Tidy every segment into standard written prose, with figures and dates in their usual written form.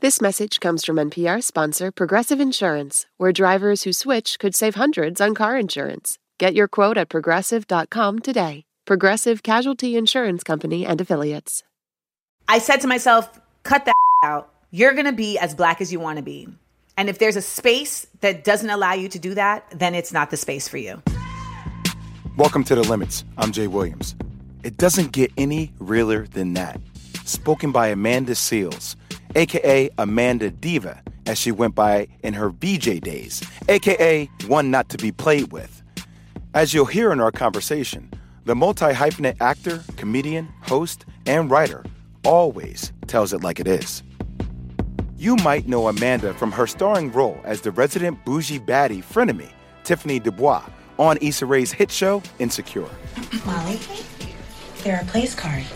This message comes from NPR sponsor Progressive Insurance, where drivers who switch could save hundreds on car insurance. Get your quote at progressive.com today. Progressive Casualty Insurance Company and Affiliates. I said to myself, cut that out. You're going to be as black as you want to be. And if there's a space that doesn't allow you to do that, then it's not the space for you. Welcome to The Limits. I'm Jay Williams. It doesn't get any realer than that. Spoken by Amanda Seales, a.k.a. Amanda Diva, as she went by in her VJ days, a.k.a. one not to be played with. As you'll hear in our conversation, the multi-hyphenate actor, comedian, host, and writer always tells it like it is. You might know Amanda from her starring role as the resident bougie baddie frenemy, Tiffany Dubois, on Issa Rae's hit show, Insecure. Molly, there are place cards.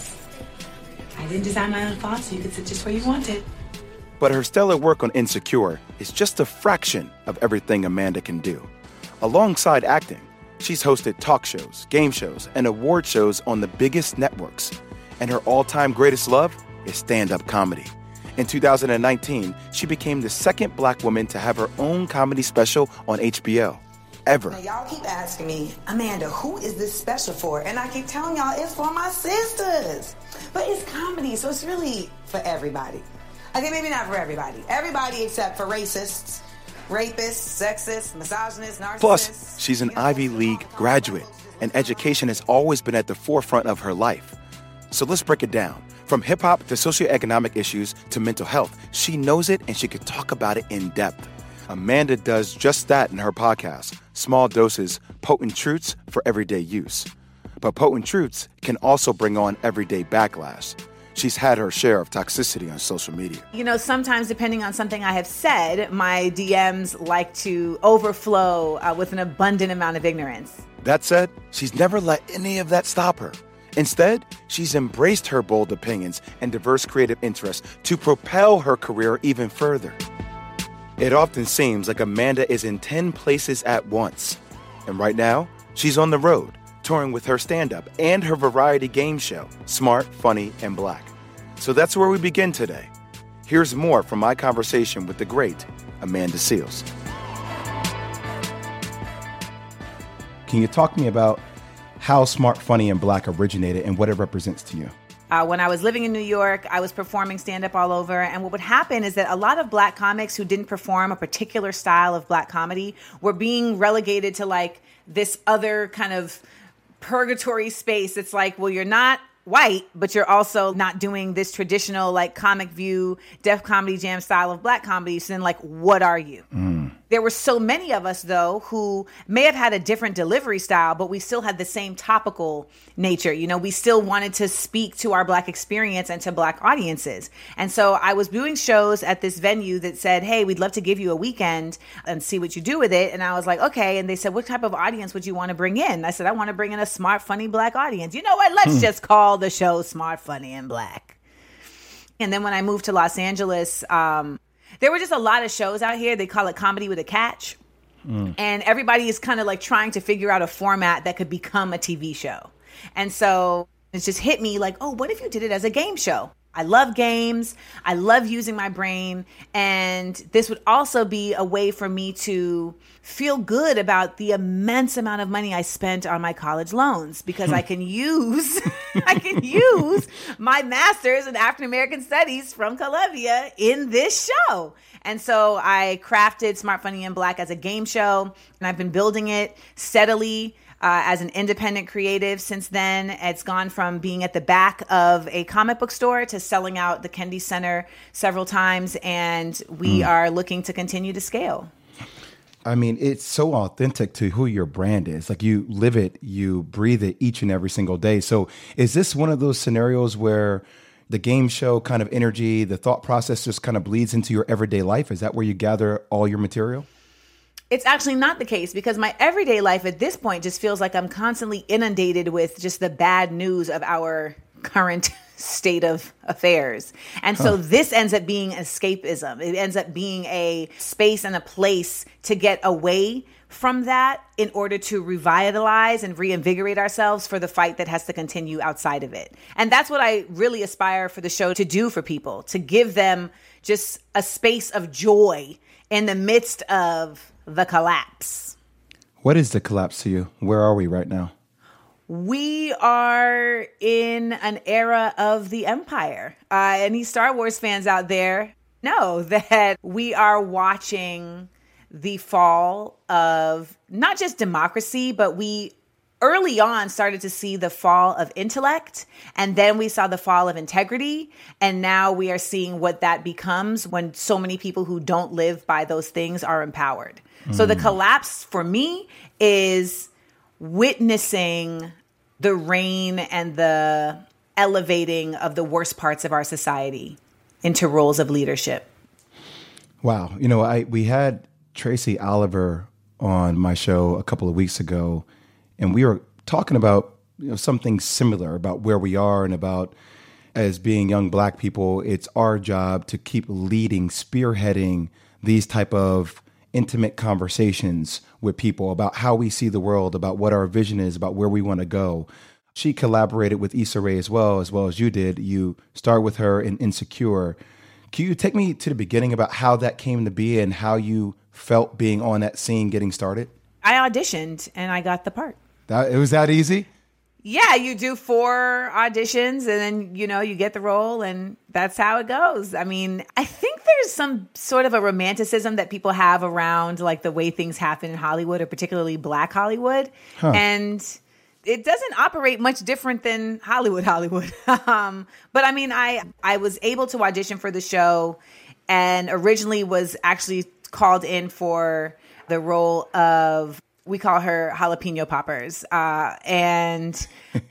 I didn't design my own font so you could sit just where you wanted. But her stellar work on Insecure is just a fraction of everything Amanda can do. Alongside acting, she's hosted talk shows, game shows, and award shows on the biggest networks. And her all-time greatest love is stand-up comedy. In 2019, she became the second black woman to have her own comedy special on HBO. Ever. Now, y'all keep asking me, Amanda, who is this special for? And I keep telling y'all it's for my sisters. But it's comedy, so it's really for everybody. Okay, maybe not for everybody. Everybody except for racists, rapists, sexists, misogynists, narcissists. Plus, she's an Ivy League graduate, and education has always been at the forefront of her life. So let's break it down. From hip-hop to socioeconomic issues to mental health, she knows it and she could talk about it in depth. Amanda does just that in her podcast, Small Doses, Potent Truths for Everyday Use. But potent truths can also bring on everyday backlash. She's had her share of toxicity on social media. You know, sometimes depending on something I have said, my DMs like to overflow with an abundant amount of ignorance. That said, she's never let any of that stop her. Instead, she's embraced her bold opinions and diverse creative interests to propel her career even further. It often seems like Amanda is in 10 places at once. And right now, she's on the road, touring with her stand-up and her variety game show, Smart, Funny, and Black. So that's where we begin today. Here's more from my conversation with the great Amanda Seales. Can you talk to me about how Smart, Funny, and Black originated and what it represents to you? When I was living in New York, I was performing stand-up all over. And what would happen is that a lot of black comics who didn't perform a particular style of black comedy were being relegated to like this other kind of purgatory space. It's like, well, you're not white, but you're also not doing this traditional like Comic View, Def Comedy Jam style of black comedy. So then like, what are you? There were so many of us, though, who may have had a different delivery style, but we still had the same topical nature. You know, we still wanted to speak to our black experience and to black audiences. And so I was doing shows at this venue that said, hey, we'd love to give you a weekend and see what you do with it. And I was like, okay. And they said, what type of audience would you want to bring in? I said, I want to bring in a smart, funny black audience. You know what? Let's just call the show Smart, Funny, and Black. And then when I moved to Los Angeles, there were just a lot of shows out here. They call it comedy with a catch. And everybody is kind of like trying to figure out a format that could become a TV show. And so it just hit me like, oh, what if you did it as a game show? I love games. I love using my brain. And this would also be a way for me to feel good about the immense amount of money I spent on my college loans because I can use my master's in African American Studies from Columbia in this show. And so I crafted Smart, Funny, and Black as a game show, and I've been building it steadily as an independent creative since then. It's gone from being at the back of a comic book store to selling out the Kennedy Center several times, and we are looking to continue to scale. I mean, it's so authentic to who your brand is. Like you live it, you breathe it each and every single day. So is this one of those scenarios where the game show kind of energy, the thought process just kind of bleeds into your everyday life? Is that where you gather all your material? It's actually not the case because my everyday life at this point just feels like I'm constantly inundated with just the bad news of our current state of affairs. And so this ends up being escapism. It ends up being a space and a place to get away from that in order to revitalize and reinvigorate ourselves for the fight that has to continue outside of it. And that's what I really aspire for the show to do for people, to give them just a space of joy in the midst of the collapse. What is the collapse to you? Where are we right now? We are in an era of the empire. Any Star Wars fans out there know that we are watching the fall of not just democracy, but we early on started to see the fall of intellect, and then we saw the fall of integrity, and now we are seeing what that becomes when so many people who don't live by those things are empowered. So the collapse for me is witnessing the reign and the elevating of the worst parts of our society into roles of leadership. Wow. You know, we had Tracy Oliver on my show a couple of weeks ago, and we were talking about something similar about where we are and about, as being young Black people, it's our job to keep leading, spearheading these type of intimate conversations with people about how we see the world, about what our vision is, about where we want to go. She collaborated with Issa Rae as well as you did. You starred with her in Insecure. Can you take me to the beginning about how that came to be and how you felt being on that scene getting started? I auditioned and I got the part. It was that easy? Yeah, you do 4 auditions and then, you get the role, and that's how it goes. I mean, I think there's some sort of a romanticism that people have around like the way things happen in Hollywood, or particularly Black Hollywood. Huh. And it doesn't operate much different than Hollywood. But I mean, I was able to audition for the show, and originally was actually called in for the role of, we call her Jalapeno Poppers. And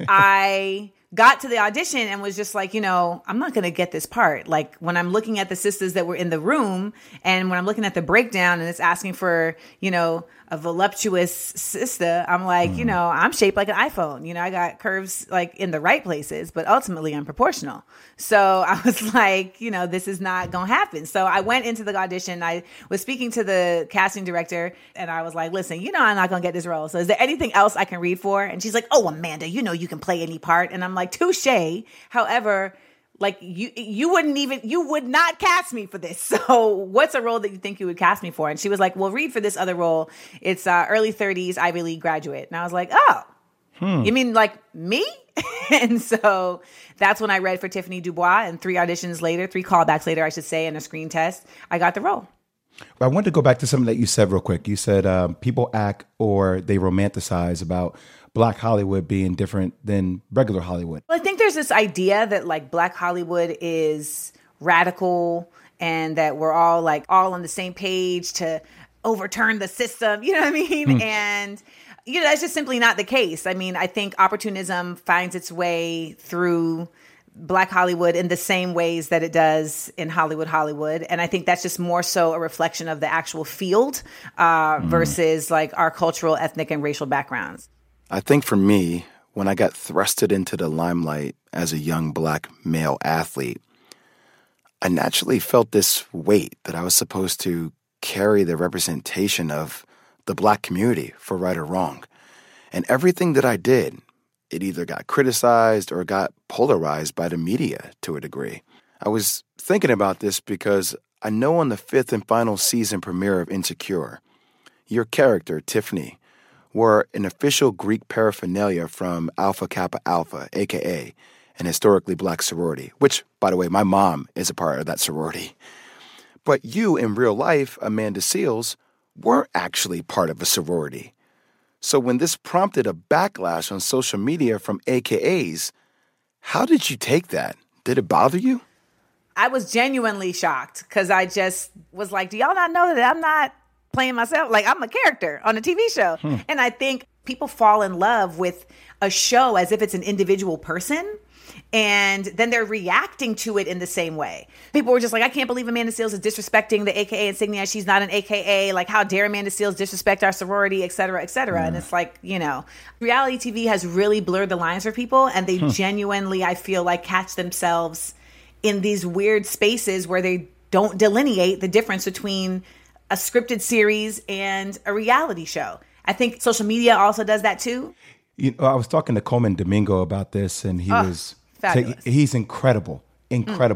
I got to the audition and was just like, I'm not going to get this part. Like, when I'm looking at the sisters that were in the room, and when I'm looking at the breakdown and it's asking for, a voluptuous sister, I'm like, I'm shaped like an iPhone. I got curves like in the right places, but ultimately I'm proportional. So I was like, this is not going to happen. So I went into the audition. I was speaking to the casting director, and I was like, listen, I'm not going to get this role. So is there anything else I can read for? And she's like, oh, Amanda, you can play any part. And I'm like, touche. However, like you would not cast me for this. So what's a role that you think you would cast me for? And she was like, well, read for this other role. It's early 30s Ivy League graduate. And I was like, oh, you mean like me? And so that's when I read for Tiffany Dubois, and 3 auditions later, 3 callbacks later, I should say, and a screen test, I got the role. I wanted to go back to something that you said real quick. You said people act, or they romanticize about Black Hollywood being different than regular Hollywood. Well, I think there's this idea that like Black Hollywood is radical, and that we're all on the same page to overturn the system. You know what I mean? And that's just simply not the case. I mean, I think opportunism finds its way through Black Hollywood in the same ways that it does in Hollywood. And I think that's just more so a reflection of the actual field versus like our cultural, ethnic, and racial backgrounds. I think for me, when I got thrusted into the limelight as a young Black male athlete, I naturally felt this weight that I was supposed to carry the representation of the Black community, for right or wrong. And everything that I did, it either got criticized or got polarized by the media to a degree. I was thinking about this because I know on the 5th and final season premiere of Insecure, your character, Tiffany, wore an official Greek paraphernalia from Alpha Kappa Alpha, a.k.a. an historically Black sorority, which, by the way, my mom is a part of that sorority. But you, in real life, Amanda Seales, weren't actually part of a sorority. So when this prompted a backlash on social media from AKAs, how did you take that? Did it bother you? I was genuinely shocked, because I just was like, do y'all not know that I'm not playing myself? Like, I'm a character on a TV show. And I think people fall in love with a show as if it's an individual person, and then they're reacting to it in the same way. People were just like, I can't believe Amanda Seales is disrespecting the AKA insignia. She's not an AKA. Like, how dare Amanda Seales disrespect our sorority, et cetera, et cetera. And it's like, reality TV has really blurred the lines for people, and they genuinely, I feel like, catch themselves in these weird spaces where they don't delineate the difference between a scripted series and a reality show. I think social media also does that too. I was talking to Coleman Domingo about this, and he's incredible.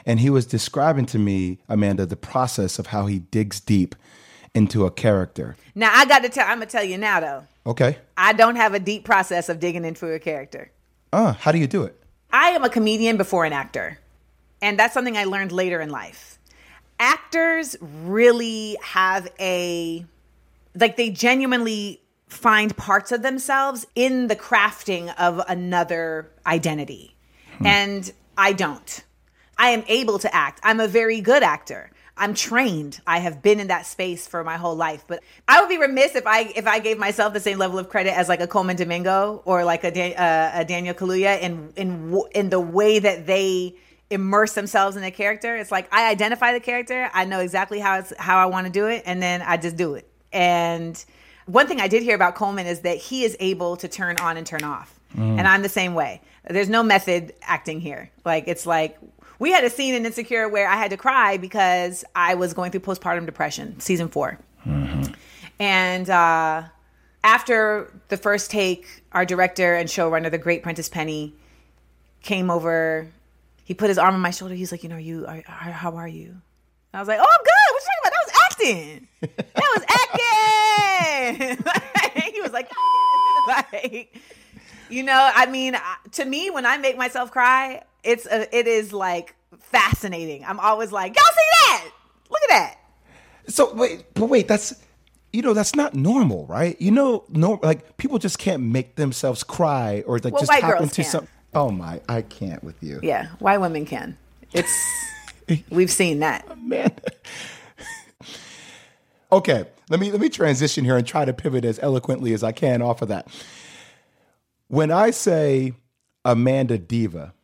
And he was describing to me, Amanda, the process of how he digs deep into a character. Now, I'm going to tell you now, though. Okay. I don't have a deep process of digging into a character. How do you do it? I am a comedian before an actor. And that's something I learned later in life. Actors really have they genuinely find parts of themselves in the crafting of another identity. And I don't. I am able to act. I'm a very good actor. I'm trained. I have been in that space for my whole life. But I would be remiss if I gave myself the same level of credit as like a Coleman Domingo or like a Daniel Kaluuya in the way that they immerse themselves in the character. It's like I identify the character. I know exactly how I want to do it, and then I just do it. And one thing I did hear about Coleman is that he is able to turn on and turn off. And I'm the same way. There's no method acting here. Like, it's like, we had a scene in Insecure where I had to cry because I was going through postpartum depression, season 4. Mm-hmm. And after the first take, our director and showrunner, the great Prentice Penny, came over. He put his arm on my shoulder. He's like, how are you? I was like, oh, I'm good. What you talking about? That was acting. He was like, to me, when I make myself cry, it is like fascinating. I'm always like, y'all see that? Look at that. So wait, that's not normal, right? Like people just can't make themselves cry or like just happen to some. Oh my, I can't with you. Yeah, white women can. We've seen that. Man. Okay, let me transition here and try to pivot as eloquently as I can off of that. When I say Amanda Diva,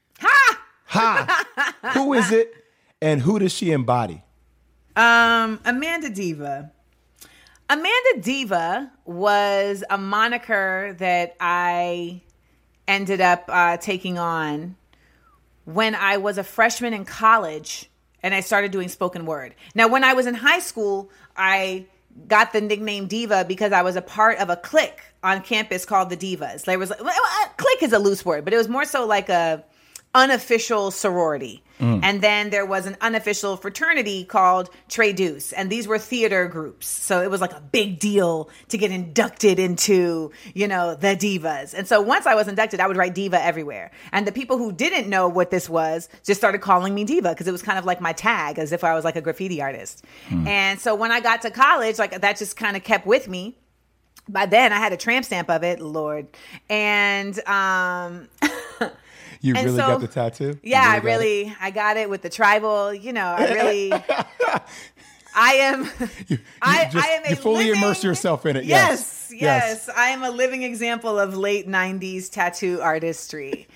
who is it and who does she embody? Amanda Diva. Amanda Diva was a moniker that I ended up taking on when I was a freshman in college and I started doing spoken word. Now, when I was in high school, I got the nickname Diva because I was a part of a clique on campus called the Divas. There was clique is a loose word, but it was more so like a unofficial sorority. And then there was an unofficial fraternity called Tre Deuce. And these were theater groups. So it was like a big deal to get inducted into, the Divas. And so once I was inducted, I would write Diva everywhere. And the people who didn't know what this was just started calling me Diva because it was kind of like my tag, as if I was like a graffiti artist. And so when I got to college, like that just kind of kept with me. By then I had a tramp stamp of it, Lord. And, You really got the tattoo? Yeah, I got it with the tribal, I am you fully immerse yourself in it. Yes. I am a living example of late 90s tattoo artistry.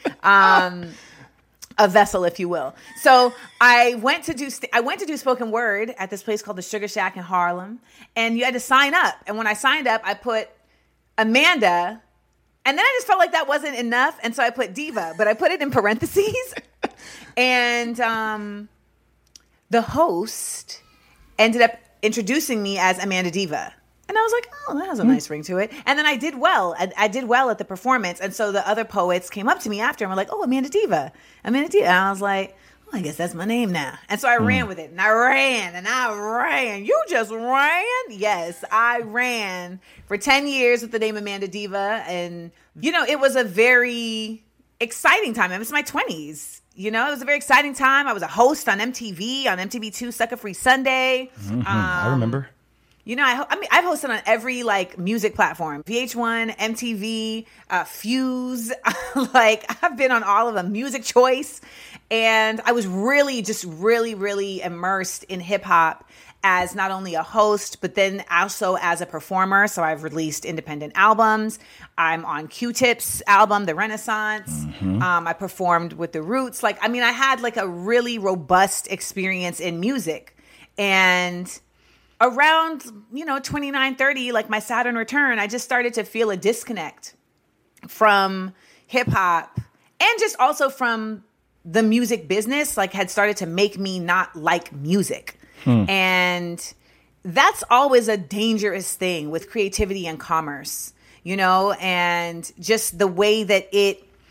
A vessel, if you will. So I went to do spoken word at this place called the Sugar Shack in Harlem, and you had to sign up. And when I signed up, I put Amanda. And then I just felt like that wasn't enough. And so I put Diva, but I put it in parentheses. And the host ended up introducing me as Amanda Diva. And I was like, oh, that has a nice ring to it. And then I did well. I did well at the performance. And so the other poets came up to me after and were like, oh, Amanda Diva. Amanda Diva. And I was like, I guess that's my name now. And so I ran with it. And I ran. You just ran? Yes, I ran for 10 years with the name Amanda Diva. And, it was a very exciting time. It was my 20s. It was a very exciting time. I was a host on MTV2, Sucker Free Sunday. I remember. I've hosted on every music platform, VH1, MTV, Fuse, I've been on all of them, Music Choice. And I was really really immersed in hip hop as not only a host, but then also as a performer. So I've released independent albums. I'm on Q-Tip's album, The Renaissance. I performed with The Roots. I had a really robust experience in music. And around, 29, 30, my Saturn return, I just started to feel a disconnect from hip hop and just also from the music business, had started to make me not like music. And that's always a dangerous thing with creativity and commerce, and just the way that it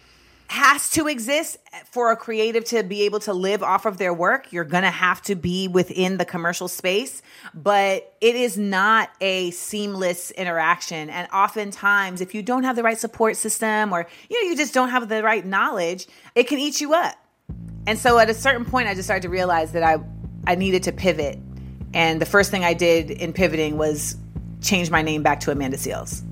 has to exist for a creative to be able to live off of their work. You're going to have to be within the commercial space, but it is not a seamless interaction. And oftentimes, if you don't have the right support system or, you just don't have the right knowledge, it can eat you up. And so at a certain point, I just started to realize that I needed to pivot. And the first thing I did in pivoting was change my name back to Amanda Seales.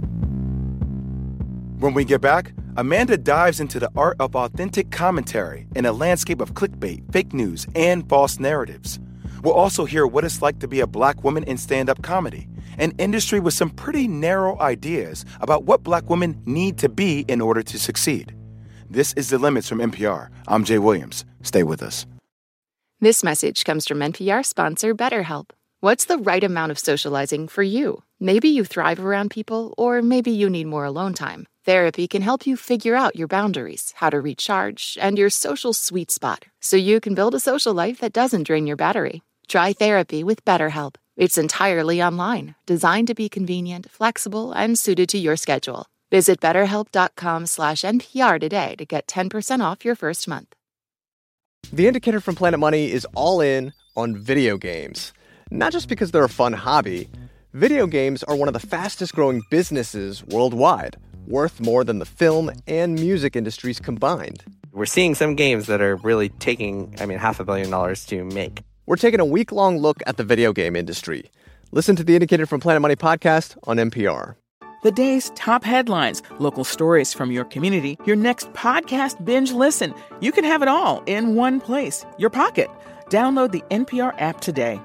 When we get back, Amanda dives into the art of authentic commentary in a landscape of clickbait, fake news, and false narratives. We'll also hear what it's like to be a Black woman in stand-up comedy, an industry with some pretty narrow ideas about what Black women need to be in order to succeed. This is The Limits from NPR. I'm Jay Williams. Stay with us. This message comes from NPR sponsor BetterHelp. What's the right amount of socializing for you? Maybe you thrive around people, or maybe you need more alone time. Therapy can help you figure out your boundaries, how to recharge, and your social sweet spot, so you can build a social life that doesn't drain your battery. Try therapy with BetterHelp. It's entirely online, designed to be convenient, flexible, and suited to your schedule. Visit BetterHelp.com/NPR today to get 10% off your first month. The Indicator from Planet Money is all in on video games. Not just because they're a fun hobby. Video games are one of the fastest growing businesses worldwide, worth more than the film and music industries combined. We're seeing some games that are really taking, $500 million to make. We're taking a week-long look at the video game industry. Listen to the Indicator from Planet Money podcast on NPR. The day's top headlines, local stories from your community, your next podcast binge listen. You can have it all in one place, your pocket. Download the NPR app today.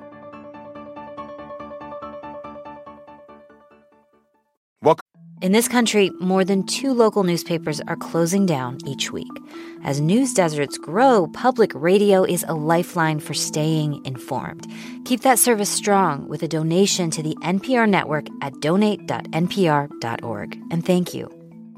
In this country, more than 2 local newspapers are closing down each week. As news deserts grow, public radio is a lifeline for staying informed. Keep that service strong with a donation to the NPR network at donate.npr.org. And thank you.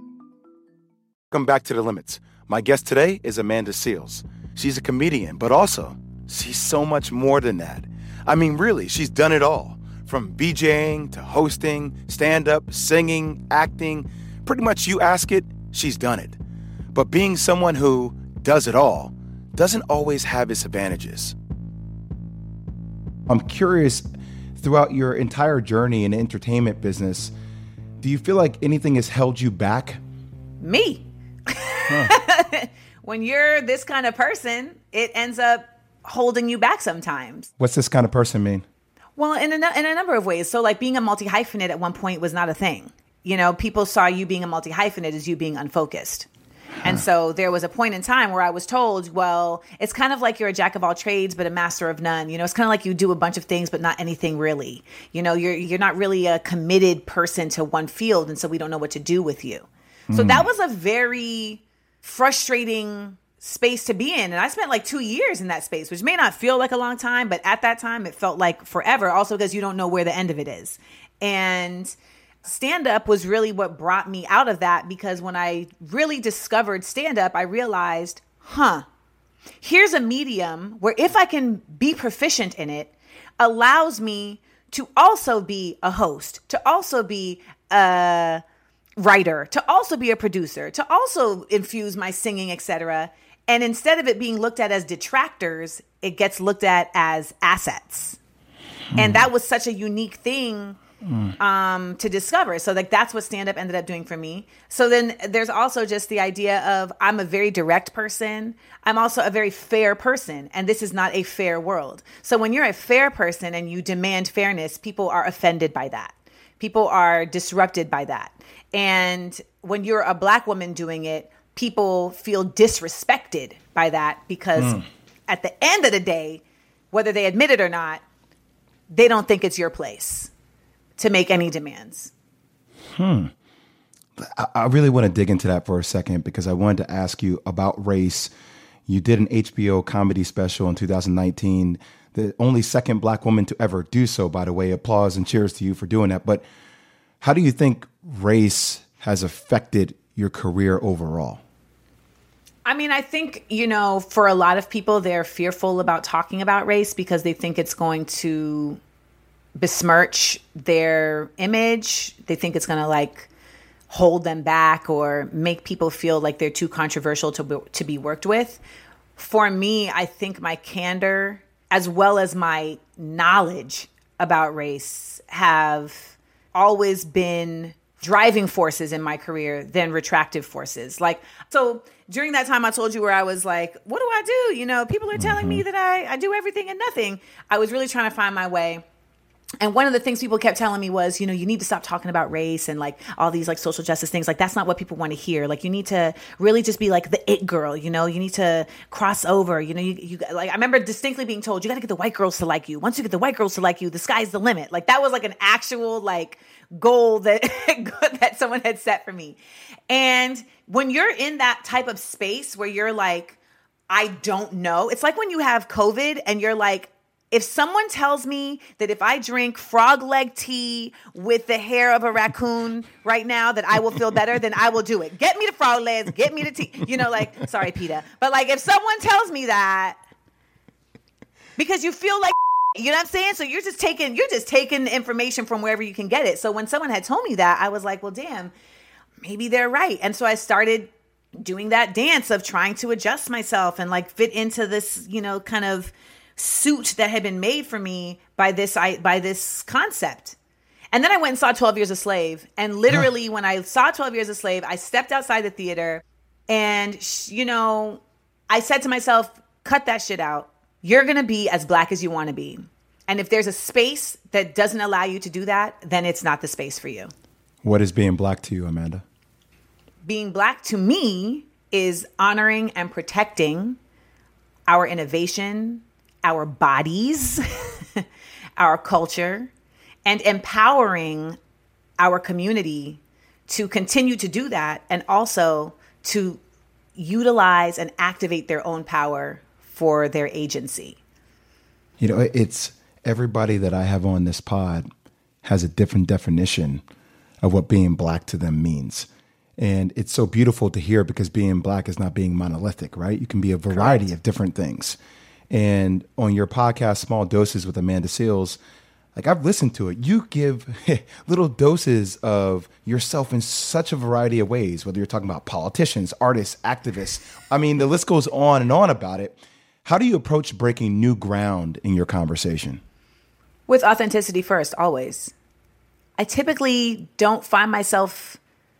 Welcome back to The Limits. My guest today is Amanda Seales. She's a comedian, but also she's so much more than that. Really, she's done it all. From VJing to hosting, stand-up, singing, acting, pretty much you ask it, she's done it. But being someone who does it all doesn't always have its advantages. I'm curious, throughout your entire journey in the entertainment business, do you feel like anything has held you back? Me. Huh. When you're this kind of person, it ends up holding you back sometimes. What's this kind of person mean? Well, in a number of ways. So like being a multi-hyphenate at one point was not a thing. People saw you being a multi-hyphenate as you being unfocused. And so there was a point in time where I was told, well, it's kind of like you're a jack of all trades, but a master of none. It's kind of like you do a bunch of things, but not anything really. You're not really a committed person to one field. And so we don't know what to do with you. So that was a very frustrating space to be in. And I spent like 2 years in that space, which may not feel like a long time, but at that time it felt like forever, also because you don't know where the end of it is. And stand-up was really what brought me out of that, because when I really discovered stand-up, I realized, here's a medium where if I can be proficient in it, allows me to also be a host, to also be a writer, to also be a producer, to also infuse my singing, etc. And instead of it being looked at as detractors, it gets looked at as assets. And that was such a unique thing to discover. So that's what stand-up ended up doing for me. So then there's also just the idea of I'm a very direct person. I'm also a very fair person. And this is not a fair world. So when you're a fair person and you demand fairness, people are offended by that. People are disrupted by that. And when you're a Black woman doing it, people feel disrespected by that, because at the end of the day, whether they admit it or not, they don't think it's your place to make any demands. I really want to dig into that for a second, because I wanted to ask you about race. You did an HBO comedy special in 2019, the only second Black woman to ever do so, by the way. Applause and cheers to you for doing that. But how do you think race has affected your career overall? I think, for a lot of people, they're fearful about talking about race because they think it's going to besmirch their image. They think it's going to hold them back or make people feel like they're too controversial to be worked with. For me, I think my candor as well as my knowledge about race have always been driving forces in my career than retractive forces. Like, so during that time I told you where I was like, what do I do? You know, people are telling me that I do everything and nothing. I was really trying to find my way. And one of the things people kept telling me was, you know, you need to stop talking about race and like all these like social justice things. Like, that's not what people want to hear. Like, you need to really just be like the it girl, you know, you need to cross over, you know, you like, I remember distinctly being told, you got to get the white girls to like you. Once you get the white girls to like you, the sky's the limit. Like, that was like an actual like goal that, that someone had set for me. And when you're in that type of space where you're like, I don't know, it's like when you have COVID and you're like, if someone tells me that if I drink frog leg tea with the hair of a raccoon right now, that I will feel better, then I will do it. Get me the frog legs, get me the tea. You know, like, sorry, PETA. But like, if someone tells me that, because you feel like, you know what I'm saying? So you're just taking information from wherever you can get it. So when someone had told me that, I was like, well, damn, maybe they're right. And so I started doing that dance of trying to adjust myself and like fit into this, you know, kind of suit that had been made for me by this concept. And then I went and saw 12 Years a Slave. And literally when I saw 12 Years a Slave, I stepped outside the theater and, you know, I said to myself, cut that shit out. You're going to be as black as you want to be. And if there's a space that doesn't allow you to do that, then it's not the space for you. What is being black to you, Amanda? Being black to me is honoring and protecting our innovation, our bodies, our culture, and empowering our community to continue to do that, and also to utilize and activate their own power for their agency. You know, it's everybody that I have on this pod has a different definition of what being black to them means. And it's so beautiful to hear, because being black is not being monolithic, right? You can be a variety of different things. And on your podcast, Small Doses with Amanda Seales, like, I've listened to it. You give little doses of yourself in such a variety of ways, whether you're talking about politicians, artists, activists. I mean, the list goes on and on about it. How do you approach breaking new ground in your conversation? With authenticity first, always. I typically don't find myself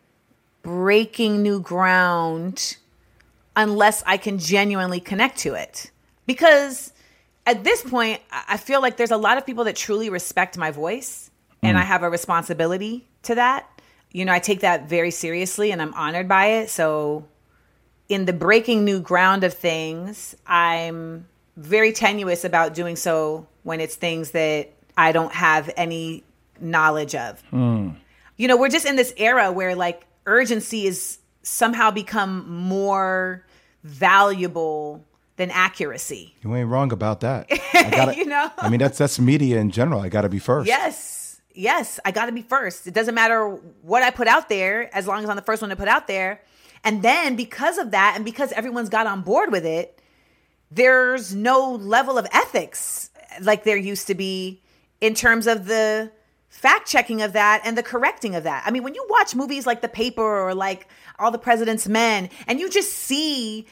breaking new ground unless I can genuinely connect to it. Because at this point, I feel like there's a lot of people that truly respect my voice, and I have a responsibility to that. You know, I take that very seriously and I'm honored by it. So in the breaking new ground of things, I'm very tenuous about doing so when it's things that I don't have any knowledge of. You know, we're just in this era where like urgency is somehow become more valuable than accuracy. You ain't wrong about that. You know? I mean, that's media in general. I got to be first. Yes, I got to be first. It doesn't matter what I put out there, as long as I'm the first one to put out there. And then because of that, and because everyone's got on board with it, there's no level of ethics like there used to be in terms of the fact checking of that and the correcting of that. I mean, when you watch movies like The Paper or like All the President's Men, and you just see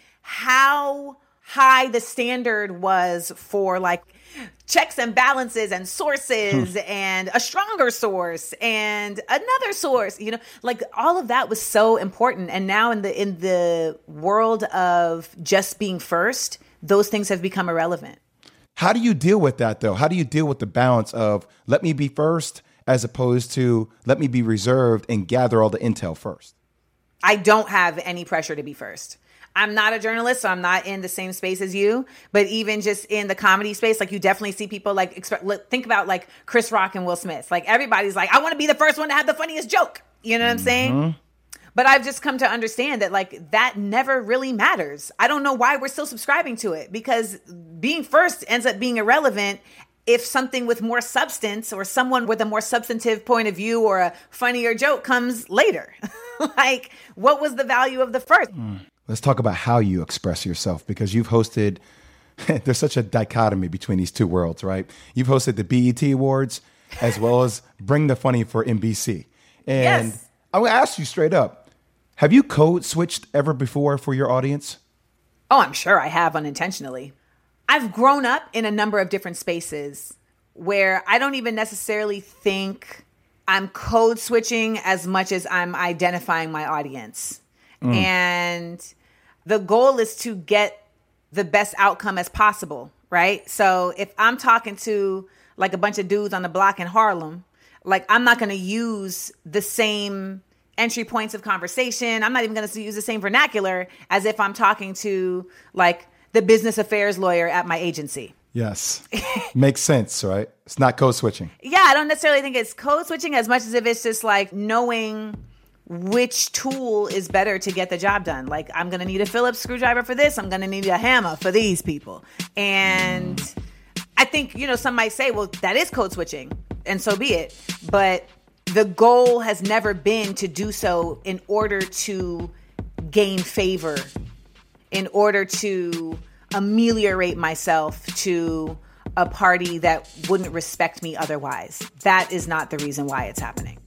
how high the standard was for like checks and balances and sources and a stronger source and another source, you know, like all of that was so important. And now in the world of just being first, those things have become irrelevant. How do you deal with that though? How do you deal with the balance of let me be first as opposed to let me be reserved and gather all the intel first? I don't have any pressure to be first. I'm not a journalist, so I'm not in the same space as you. But even just in the comedy space, like you definitely see people like think about like Chris Rock and Will Smith. Like everybody's like, I want to be the first one to have the funniest joke. You know what I'm saying? But I've just come to understand that like that never really matters. I don't know why we're still subscribing to it, because being first ends up being irrelevant if something with more substance or someone with a more substantive point of view or a funnier joke comes later. Like, what was the value of the first? Let's talk about how you express yourself, because you've hosted, there's such a dichotomy between these two worlds, right? You've hosted the BET Awards as well as Bring the Funny for NBC. And I'm going to ask you straight up. Have you code switched ever before for your audience? Oh, I'm sure I have unintentionally. I've grown up in a number of different spaces where I don't even necessarily think I'm code switching as much as I'm identifying my audience. And the goal is to get the best outcome as possible, right? So if I'm talking to like a bunch of dudes on the block in Harlem, like I'm not going to use the same entry points of conversation. I'm not even going to use the same vernacular as if I'm talking to like the business affairs lawyer at my agency. Yes. Makes sense, right? It's not code switching. Yeah, I don't necessarily think it's code switching as much as if it's just like knowing which tool is better to get the job done. Like, I'm going to need a Phillips screwdriver for this. I'm going to need a hammer for these people. And I think, some might say, well, that is code switching, and so be it. But the goal has never been to do so in order to gain favor, in order to ameliorate myself to a party that wouldn't respect me otherwise. That is not the reason why it's happening.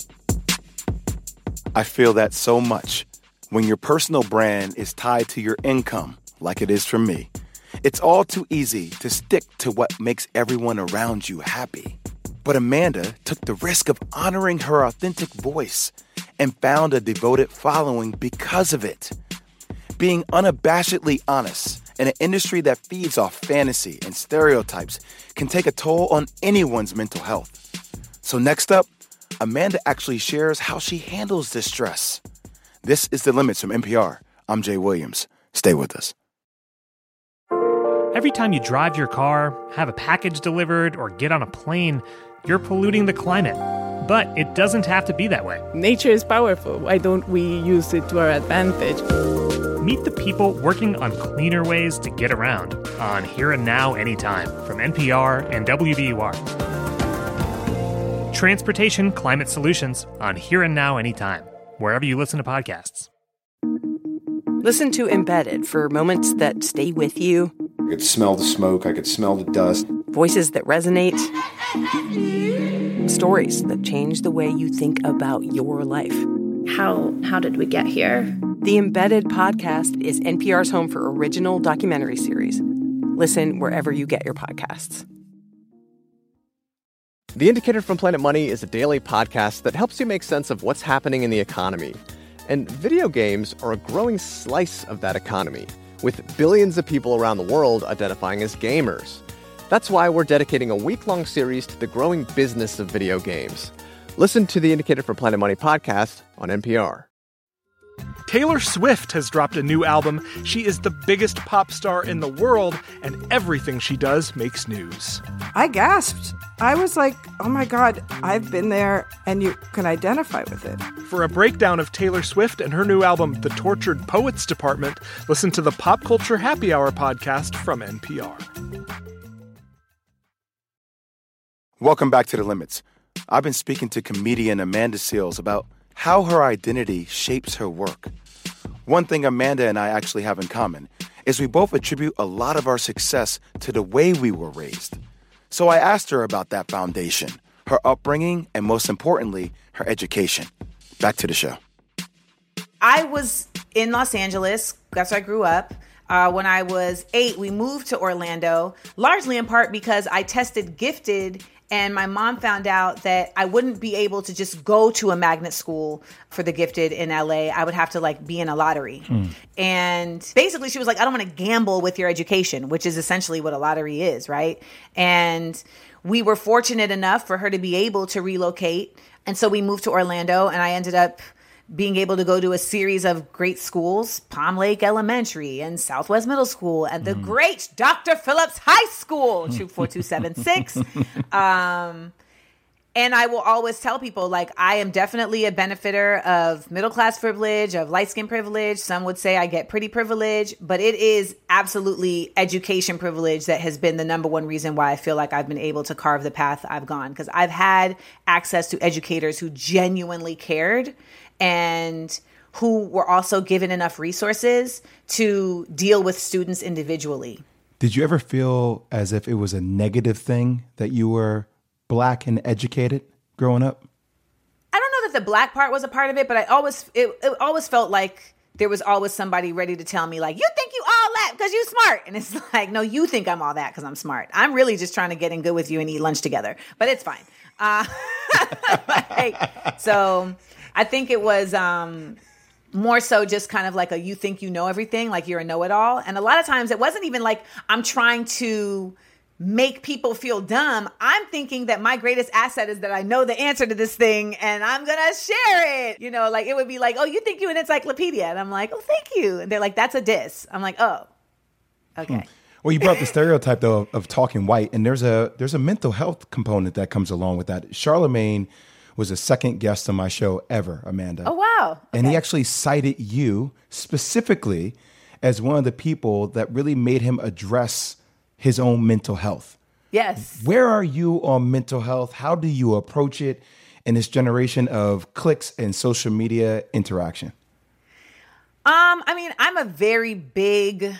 I feel that so much. When your personal brand is tied to your income, like it is for me, it's all too easy to stick to what makes everyone around you happy. But Amanda took the risk of honoring her authentic voice and found a devoted following because of it. Being unabashedly honest in an industry that feeds off fantasy and stereotypes can take a toll on anyone's mental health. So next up, Amanda actually shares how she handles this stress. This is The Limits from NPR. I'm Jay Williams. Stay with us. Every time you drive your car, have a package delivered, or get on a plane, you're polluting the climate. But it doesn't have to be that way. Nature is powerful. Why don't we use it to our advantage? Meet the people working on cleaner ways to get around on Here and Now Anytime from NPR and WBUR. Transportation Climate Solutions on Here and Now Anytime, wherever you listen to podcasts. Listen to Embedded for moments that stay with you. I could smell the smoke. I could smell the dust. Voices that resonate. Stories that change the way you think about your life. How did we get here? The Embedded podcast is NPR's home for original documentary series. Listen wherever you get your podcasts. The Indicator from Planet Money is a daily podcast that helps you make sense of what's happening in the economy. And video games are a growing slice of that economy, with billions of people around the world identifying as gamers. That's why we're dedicating a week-long series to the growing business of video games. Listen to the Indicator from Planet Money podcast on NPR. Taylor Swift has dropped a new album. She is the biggest pop star in the world, and everything she does makes news. I gasped. I was like, oh my God, I've been there, and you can identify with it. For a breakdown of Taylor Swift and her new album, The Tortured Poets Department, listen to the Pop Culture Happy Hour podcast from NPR. Welcome back to The Limits. I've been speaking to comedian Amanda Seales about how her identity shapes her work. One thing Amanda and I actually have in common is we both attribute a lot of our success to the way we were raised. So I asked her about that foundation, her upbringing, and most importantly, her education. Back to the show. I was in Los Angeles. That's where I grew up. When I was 8, we moved to Orlando, largely in part because I tested gifted, and my mom found out that I wouldn't be able to just go to a magnet school for the gifted in LA. I would have to be in a lottery. And basically she was like, I don't want to gamble with your education, which is essentially what a lottery is, right? And we were fortunate enough for her to be able to relocate. And so we moved to Orlando, and I ended up being able to go to a series of great schools, Palm Lake Elementary and Southwest Middle School and the great Dr. Phillips High School, 24276. And I will always tell people, I am definitely a benefiter of middle-class privilege, of light-skin privilege. Some would say I get pretty privilege, but it is absolutely education privilege that has been the number one reason why I feel like I've been able to carve the path I've gone, because I've had access to educators who genuinely cared and who were also given enough resources to deal with students individually. Did you ever feel as if it was a negative thing that you were Black and educated growing up? I don't know that that the Black part was a part of it, but it always felt like there was always somebody ready to tell me, like, you think you all that because you smart. And it's like, no, you think I'm all that because I'm smart. I'm really just trying to get in good with you and eat lunch together. But it's fine. So I think it was more so just kind of like you think you know everything, like you're a know-it-all. And a lot of times it wasn't even like I'm trying to make people feel dumb. I'm thinking that my greatest asset is that I know the answer to this thing and I'm going to share it. You know, like it would be like, oh, you think you're an encyclopedia. And I'm like, oh, thank you. And they're like, that's a diss. I'm like, oh, okay. Well, you brought the stereotype, though, of talking white, and there's a mental health component that comes along with that. Charlemagne was the second guest on my show ever, Amanda. Oh, wow. Okay. And he actually cited you specifically as one of the people that really made him address his own mental health. Yes. Where are you on mental health? How do you approach it in this generation of clicks and social media interaction? I mean, I'm a very big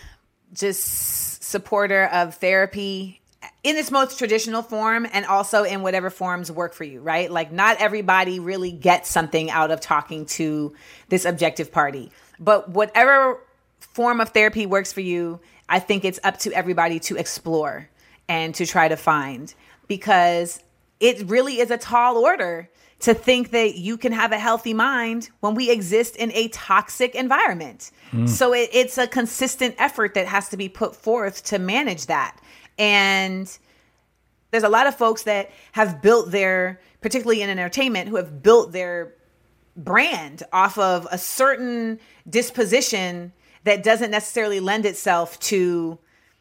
just supporter of therapy in its most traditional form and also in whatever forms work for you, right? Like not everybody really gets something out of talking to this objective party, but whatever form of therapy works for you, I think it's up to everybody to explore and to try to find, because it really is a tall order to think that you can have a healthy mind when we exist in a toxic environment. So it's a consistent effort that has to be put forth to manage that. And there's a lot of folks that have built particularly in entertainment, who have built their brand off of a certain disposition that doesn't necessarily lend itself to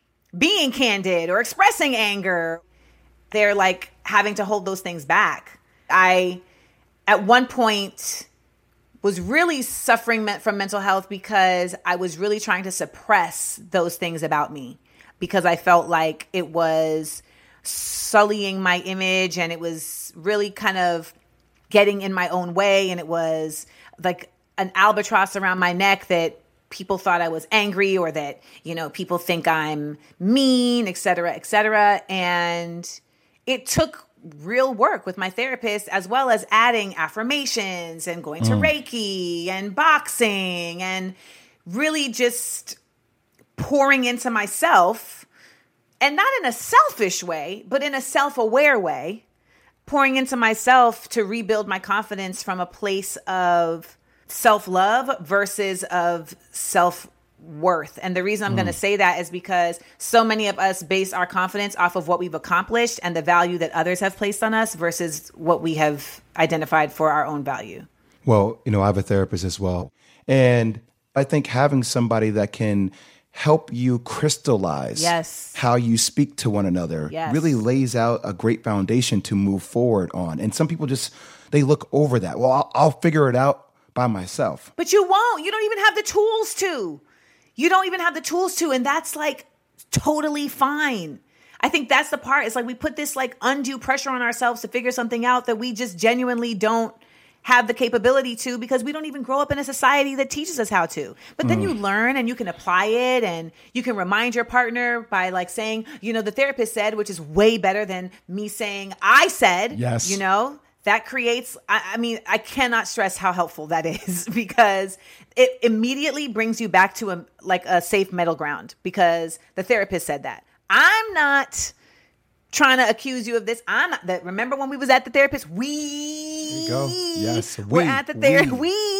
being candid or expressing anger. They're like having to hold those things back. I, at one point, was really suffering from mental health because I was really trying to suppress those things about me, because I felt like it was sullying my image and it was really kind of getting in my own way. And it was like an albatross around my neck that people thought I was angry, or that, you know, people think I'm mean, et cetera, et cetera. And it took real work with my therapist, as well as adding affirmations and going to Reiki and boxing and really just pouring into myself, and not in a selfish way, but in a self-aware way, pouring into myself to rebuild my confidence from a place of self-love versus of self-worth. And the reason I'm going to say that is because so many of us base our confidence off of what we've accomplished and the value that others have placed on us versus what we have identified for our own value. Well, you know, I have a therapist as well. And I think having somebody that can help you crystallize how you speak to one another really lays out a great foundation to move forward on. And some people they look over that. Well, I'll figure it out by myself. But you won't. You don't even have the tools to. You don't even have the tools to. And that's like totally fine. I think that's the part. It's like we put this like undue pressure on ourselves to figure something out that we just genuinely don't have the capability to, because we don't even grow up in a society that teaches us how to. But then you learn and you can apply it, and you can remind your partner by like saying, you know, the therapist said, which is way better than me saying I said. Yes. You know, that creates, I mean, I cannot stress how helpful that is, because it immediately brings you back to a safe middle ground, because the therapist said that. I'm not trying to accuse you of this. I'm not that. Remember when we was at the therapist? There you go. Yes, we're at the therapist.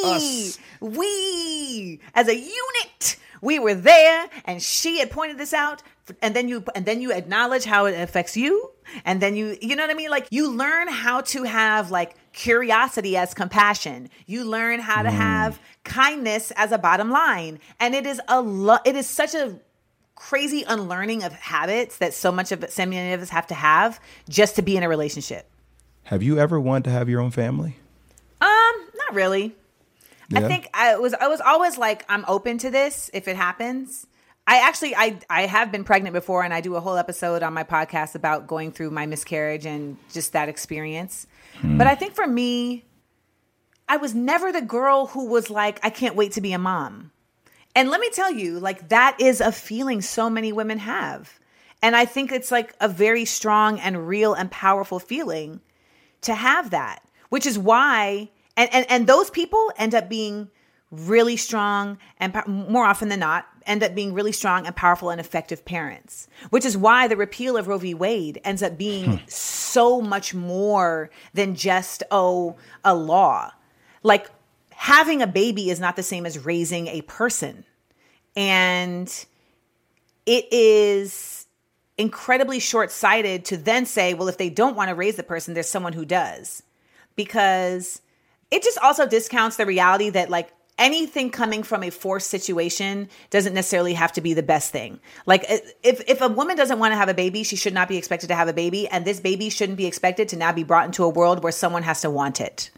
We as a unit, we were there, and she had pointed this out. And then you acknowledge how it affects you, and then you know what I mean? Like, you learn how to have like curiosity as compassion. You learn how to have kindness as a bottom line, and it is it is such a crazy unlearning of habits that so many of us have to have just to be in a relationship. Have you ever wanted to have your own family? Not really. Yeah. I think I was always like, I'm open to this if it happens. I have been pregnant before, and I do a whole episode on my podcast about going through my miscarriage and just that experience. But I think for me, I was never the girl who was like, I can't wait to be a mom. And let me tell you, like, that is a feeling so many women have. And I think it's like a very strong and real and powerful feeling to have that, which is why And those people end up being really strong and more often than not end up being really strong and powerful and effective parents, which is why the repeal of Roe v. Wade ends up being so much more than just, a law. Like, having a baby is not the same as raising a person. And it is incredibly short-sighted to then say, well, if they don't want to raise the person, there's someone who does. Because it just also discounts the reality that, like, anything coming from a forced situation doesn't necessarily have to be the best thing. Like, if a woman doesn't want to have a baby, she should not be expected to have a baby. And this baby shouldn't be expected to now be brought into a world where someone has to want it.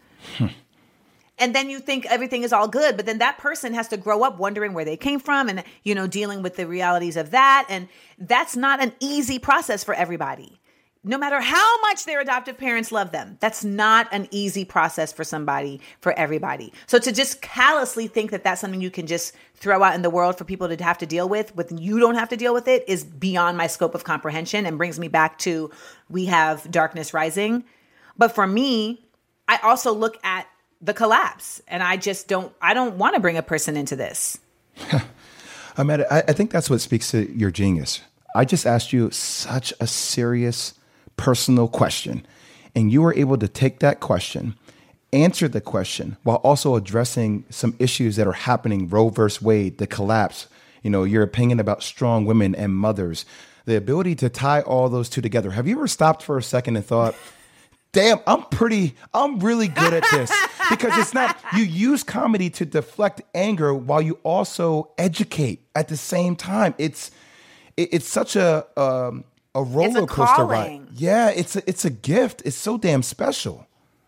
And then you think everything is all good, but then that person has to grow up wondering where they came from and, dealing with the realities of that. And that's not an easy process for everybody. No matter how much their adoptive parents love them, that's not an easy process for everybody. So to just callously think that that's something you can just throw out in the world for people to have to deal with you don't have to deal with it, is beyond my scope of comprehension and brings me back to, we have darkness rising. But for me, I also look at the collapse and I don't want to bring a person into this. Amanda, I think that's what speaks to your genius. I just asked you such a serious personal question, and you were able to take that question, answer the question, while also addressing some issues that are happening. Roe versus Wade, the collapse, your opinion about strong women and mothers, the ability to tie all those two together. Have you ever stopped for a second and thought, damn, I'm really good at this? Because it's not, you use comedy to deflect anger while you also educate at the same time. It's such a roller coaster ride. Yeah, it's a gift. It's so damn special.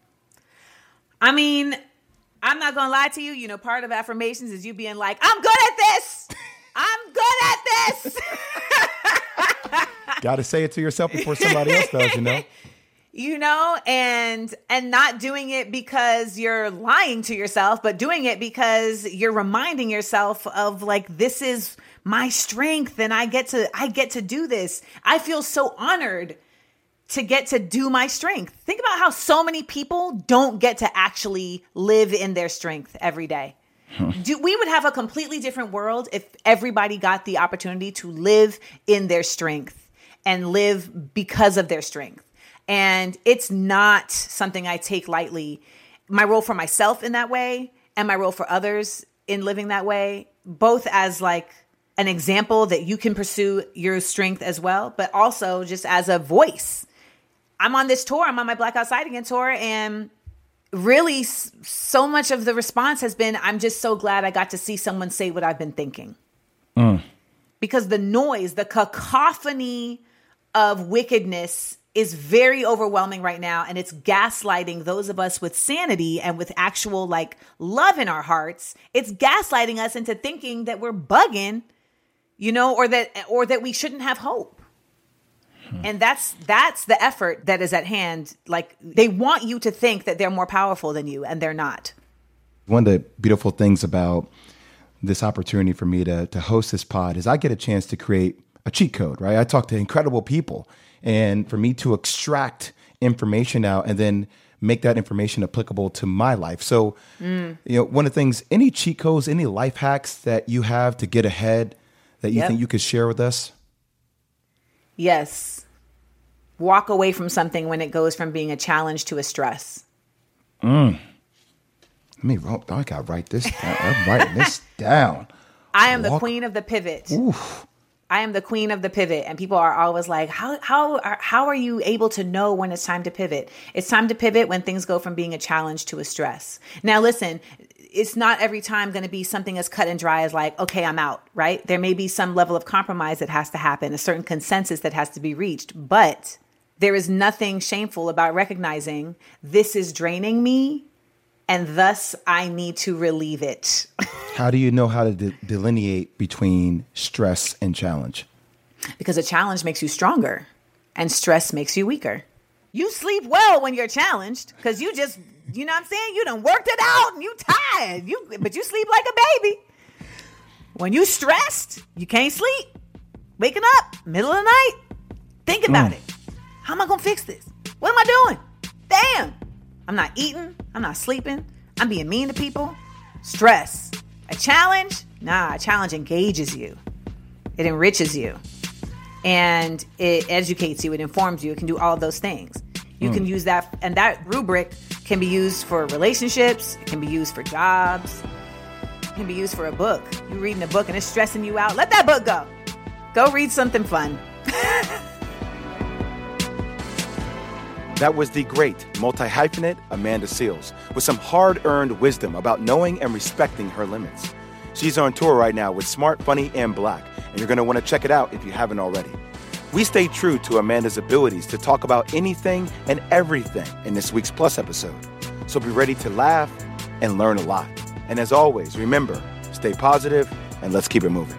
I mean, I'm not gonna lie to you. Part of affirmations is you being like, I'm good at this. I'm good at this. Got to say it to yourself before somebody else does. And not doing it because you're lying to yourself, but doing it because you're reminding yourself of, like, this is my strength and I get to do this. I feel so honored to get to do my strength. Think about how so many people don't get to actually live in their strength every day. We would have a completely different world if everybody got the opportunity to live in their strength and live because of their strength. And it's not something I take lightly. My role for myself in that way and my role for others in living that way, both as like an example that you can pursue your strength as well, but also just as a voice. I'm on this tour. I'm on my Black Outside Again tour. And really so much of the response has been, I'm just so glad I got to see someone say what I've been thinking. Because the noise, the cacophony of wickedness is very overwhelming right now. And it's gaslighting those of us with sanity and with actual like love in our hearts. It's gaslighting us into thinking that we're bugging, or that we shouldn't have hope. And that's the effort that is at hand. Like, they want you to think that they're more powerful than you, and they're not. One of the beautiful things about this opportunity for me to host this pod is I get a chance to create a cheat code, right? I talk to incredible people, and for me to extract information out and then make that information applicable to my life. So, one of the things, any cheat codes, any life hacks that you have to get ahead that you think you could share with us? Yes. Walk away from something when it goes from being a challenge to a stress. I gotta write this down. I'm writing this down. I am the queen of the pivot. Oof. I am the queen of the pivot. And people are always like, how are you able to know when it's time to pivot? It's time to pivot when things go from being a challenge to a stress. Now, listen, it's not every time going to be something as cut and dry as like, okay, I'm out, right? There may be some level of compromise that has to happen, a certain consensus that has to be reached. But there is nothing shameful about recognizing this is draining me, and thus I need to relieve it. How do you know how to delineate between stress and challenge? Because a challenge makes you stronger and stress makes you weaker. You sleep well when you're challenged because you just, you know what I'm saying? You done worked it out and you tired, but you sleep like a baby. When you stressed, you can't sleep. Waking up, middle of the night, think about it. How am I going to fix this? What am I doing? Damn. I'm not eating. I'm not sleeping. I'm being mean to people? Stress. A challenge? Nah, a challenge engages you. It enriches you. And it educates you. It informs you. It can do all of those things. You can use that. And that rubric can be used for relationships. It can be used for jobs. It can be used for a book. You're reading a book and it's stressing you out. Let that book go. Go read something fun. That was the great multi-hyphenate Amanda Seales with some hard-earned wisdom about knowing and respecting her limits. She's on tour right now with Smart, Funny, and Black, and you're going to want to check it out if you haven't already. We stay true to Amanda's abilities to talk about anything and everything in this week's Plus episode. So be ready to laugh and learn a lot. And as always, remember, stay positive and let's keep it moving.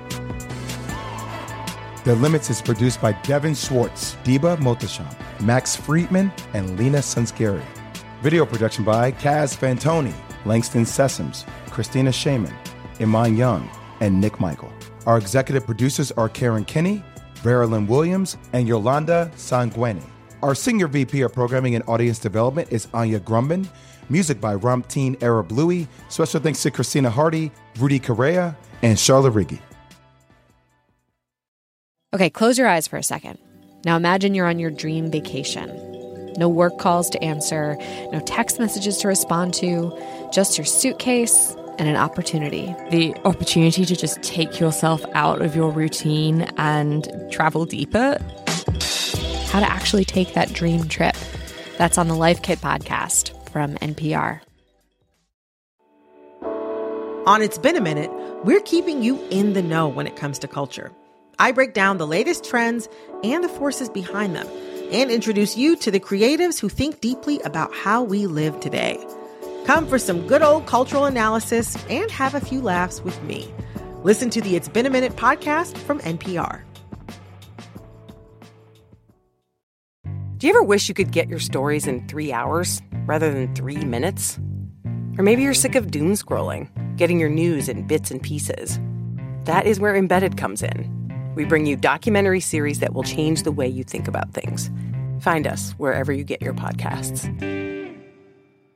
The Limits is produced by Devin Schwartz, Deba Mohtasham, Max Friedman, and Lena Sunskeri. Video production by Kaz Fantoni, Langston Sessoms, Christina Shaman, Iman Young, and Nick Michael. Our executive producers are Karen Kinney, Verilyn Williams, and Yolanda Sanguini. Our senior VP of Programming and Audience Development is Anya Grumman. Music by Ramteen Arab Louie. Special thanks to Christina Hardy, Rudy Correa, and Charlotte Riggi. Okay, close your eyes for a second. Now imagine you're on your dream vacation. No work calls to answer, no text messages to respond to, just your suitcase and an opportunity. The opportunity to just take yourself out of your routine and travel deeper. How to actually take that dream trip. That's on the Life Kit podcast from NPR. On It's Been a Minute, we're keeping you in the know when it comes to culture. I break down the latest trends and the forces behind them and introduce you to the creatives who think deeply about how we live today. Come for some good old cultural analysis and have a few laughs with me. Listen to the It's Been a Minute podcast from NPR. Do you ever wish you could get your stories in 3 hours rather than 3 minutes? Or maybe you're sick of doom scrolling, getting your news in bits and pieces. That is where Embedded comes in. We bring you documentary series that will change the way you think about things. Find us wherever you get your podcasts.